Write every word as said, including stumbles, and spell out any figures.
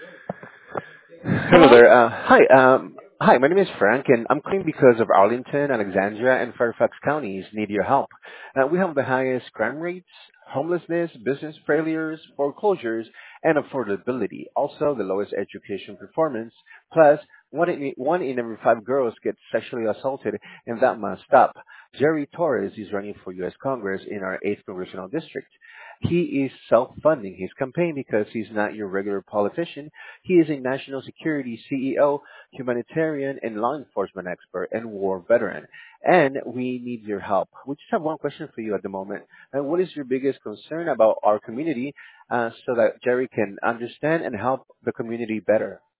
Hello Hello? there. Uh, hi. Um, hi, my name is Frank, and I'm calling because of Arlington, Alexandria, and Fairfax counties need your help. Uh, we have the highest crime rates, homelessness, business failures, foreclosures, and affordability. Also, the lowest education performance. Plus, one in, one in every five girls get sexually assaulted, and that must stop. Jerry Torres is running for U S. Congress in our eighth Congressional District. He is self-funding his campaign because he's not your regular politician. He is a national security C E O, humanitarian and law enforcement expert, and war veteran. And we need your help. We just have one question for you at the moment. And what is your biggest concern about our community uh, so that Jerry can understand and help the community better?